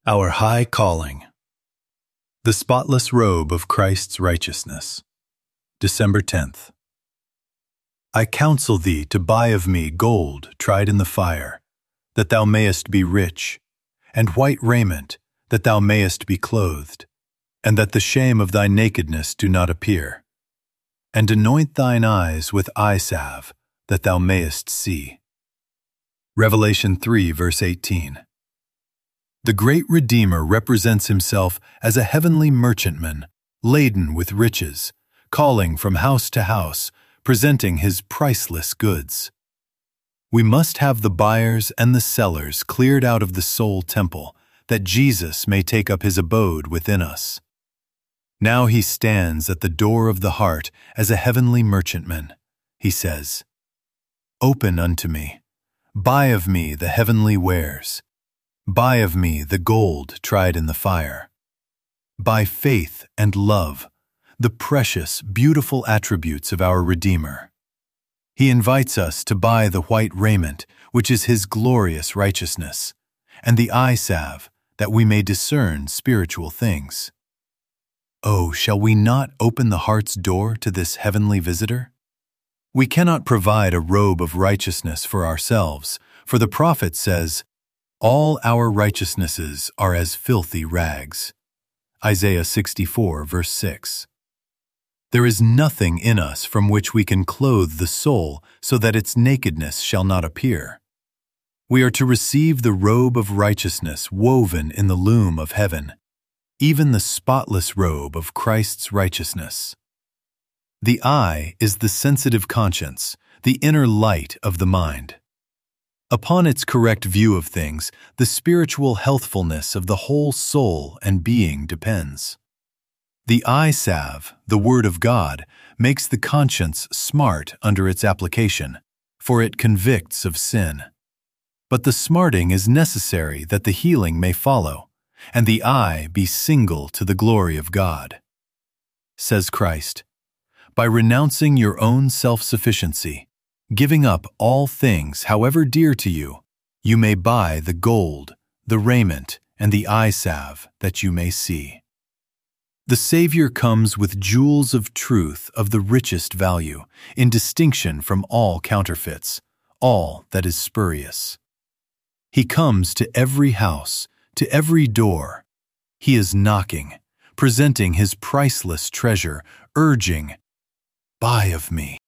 Our High Calling. The Spotless Robe of Christ's Righteousness. December 10th. I counsel thee to buy of me gold tried in the fire, that thou mayest be rich, and white raiment, that thou mayest be clothed, and that the shame of thy nakedness do not appear. And anoint thine eyes with eye salve, that thou mayest see. Revelation 3, verse 18. The great Redeemer represents himself as a heavenly merchantman, laden with riches, calling from house to house, presenting his priceless goods. We must have the buyers and the sellers cleared out of the soul temple, that Jesus may take up his abode within us. Now he stands at the door of the heart as a heavenly merchantman. He says, "Open unto me, buy of me the heavenly wares. Buy of me the gold tried in the fire. Buy faith and love, the precious, beautiful attributes of our Redeemer. He invites us to buy the white raiment, which is his glorious righteousness, and the eye salve, that we may discern spiritual things. Oh, shall we not open the heart's door to this heavenly visitor? We cannot provide a robe of righteousness for ourselves, for the prophet says, "All our righteousnesses are as filthy rags." Isaiah 64, verse 6. There is nothing in us from which we can clothe the soul so that its nakedness shall not appear. We are to receive the robe of righteousness woven in the loom of heaven, even the spotless robe of Christ's righteousness. The eye is the sensitive conscience, the inner light of the mind. Upon its correct view of things, the spiritual healthfulness of the whole soul and being depends. The eye salve, the Word of God, makes the conscience smart under its application, for it convicts of sin. But the smarting is necessary that the healing may follow, and the eye be single to the glory of God. Says Christ, "By renouncing your own self-sufficiency, giving up all things, however dear to you, you may buy the gold, the raiment, and the eye salve that you may see." The Savior comes with jewels of truth of the richest value, in distinction from all counterfeits, all that is spurious. He comes to every house, to every door. He is knocking, presenting his priceless treasure, urging, "Buy of me."